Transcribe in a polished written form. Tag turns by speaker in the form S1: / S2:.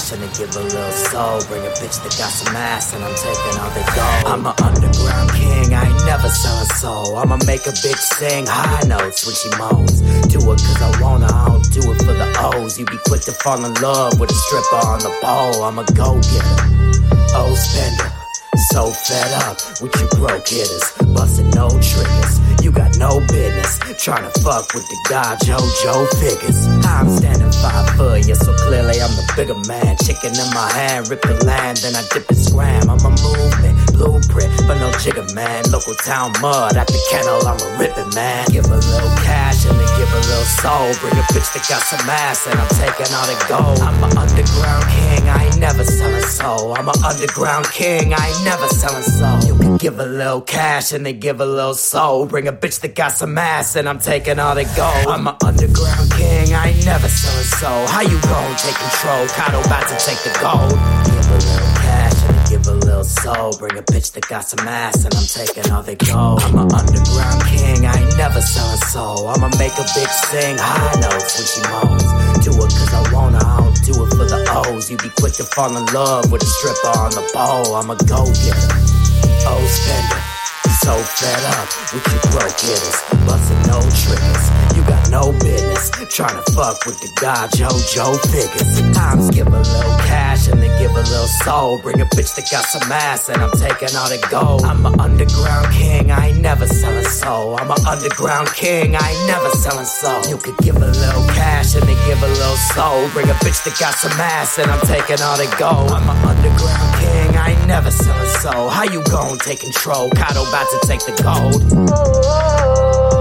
S1: cash and they give a little soul. Bring a bitch that got some ass and I'm taking all they gold. I'm an underground king, I ain't never selling soul. I'ma make a bitch sing high notes when she moans. Do it cause I wanna, I don't do it for the O's. You be quick to fall in love with a stripper on the pole. I'm a go-getter, oh spender. So fed up with you broke hitters, busting no triggers. You got no business trying to fuck with the guy JoJo figures. I'm standing 5 foot, yeah, so clearly I'm the bigger man. Chicken in my hand, rip the land, then I dip and scram. I'm a movement, blueprint, but no jigger, man. Local town mud, at the kennel, I'm a ripping man. Give a little cash and then give a little soul. Bring a bitch that got some ass and I'm taking all the gold. I'm an underground king, I ain't never selling soul. I'm an underground king, I ain't never selling soul. You can give a little cash and they give a little soul. Bring a bitch that got some ass and I'm taking all the gold. I'm an underground king, I ain't never selling soul. How you gon' take control? Kato about to take the gold. Give a little cash and they give a little soul. Bring a bitch that got some ass and I'm taking all the gold. I'm an underground king, I ain't never selling soul. I'ma make a bitch sing high notes when she moans. Do it cause I wanna, I don't do it for the O's. You be quick to fall in love with a stripper on the pole. I'm a go-getter, oh spender. So fed up with you broke hitters, busting no triggers. You got no business trying to fuck with the guy JoJo figures. Sometimes give a little cash and then give a little soul. Bring a bitch that got some ass and I'm taking all the gold. I'm an underground king, I ain't never selling soul. I'm an underground king, I ain't never selling soul. You could give a little cash and then give a little soul. Bring a bitch that got some ass and I'm taking all the gold. I'm an underground king, I ain't never selling soul. How you gon' take control? Kato about to take the gold.